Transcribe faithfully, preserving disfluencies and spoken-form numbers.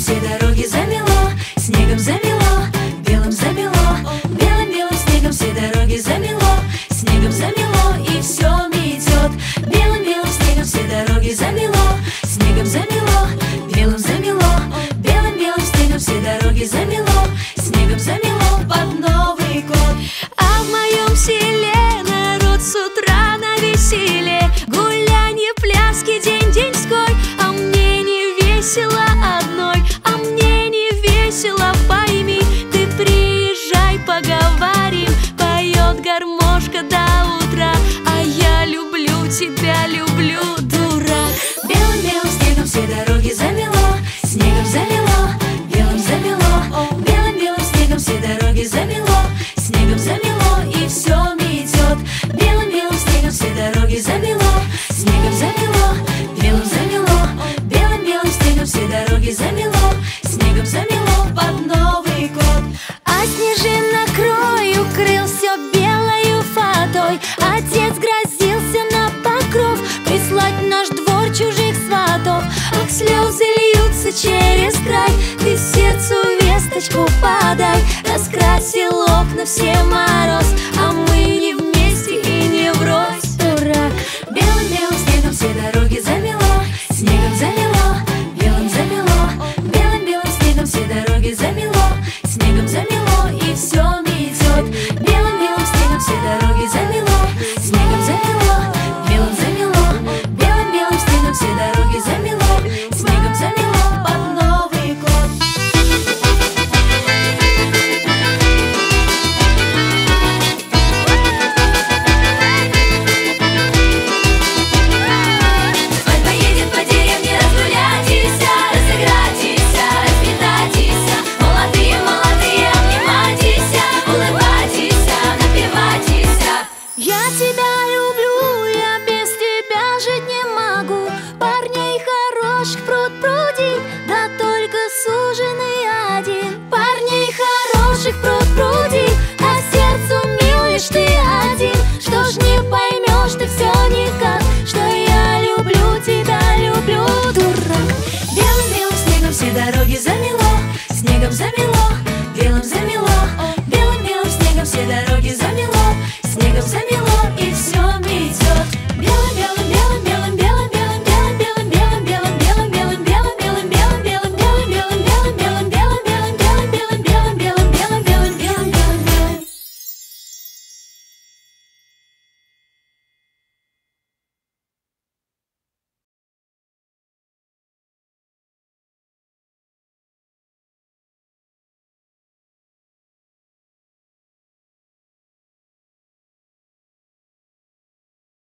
все дороги замело, снегом замело, белым замело, белым-белым снегом все дороги замело, снегом замело, и все метет. Белым-белым снегом все дороги замело, снегом замело, белым замело, белым-белым снегом все дороги замело, снегом замело под Новый год. А в моем селе народ с утра на веселье, гулянье, пляски, день-деньской. А мне не весело одной, а мне не весело, пойми. Ты приезжай, поговорим, поет гармошка до утра. А я люблю тебя, люблю, дурак. Белым-белым снегом все дороги замело, снегом замело, белым замело, белым-белым снегом все дороги замело, снегом замело, и все метет. Белым-белым снегом все дороги замело, снегом замело, белым замело, белым-белым снегом все дороги замело, снегом замело под Новый год. А снежинок крой укрыл все белою фатой. Отец грозился на покров прислать в наш двор чужих сватов. Ах, слезы льются через край, ты сердцу весточку подай. Раскрасил окна все мороз, а мы не вместе и не врозь, дурак. Белым-белым снегом все дороги замело, снегом замело, белым замело, белым-белым снегом все дороги замело, снегом замело, и все метет. Белым-белым снегом все дороги замело, снегом замело, белым замело, белым-белым снегом все дороги замело, снегом замело под Новый год. Свадьба едет по деревне, разгуляйтесь, разыграйтесь, распитайтесь. Молодые, молодые, обнимайтесь, улыбайтесь, напивайтесь. Я тебя люблю, я без тебя жить не могу. Парней хороших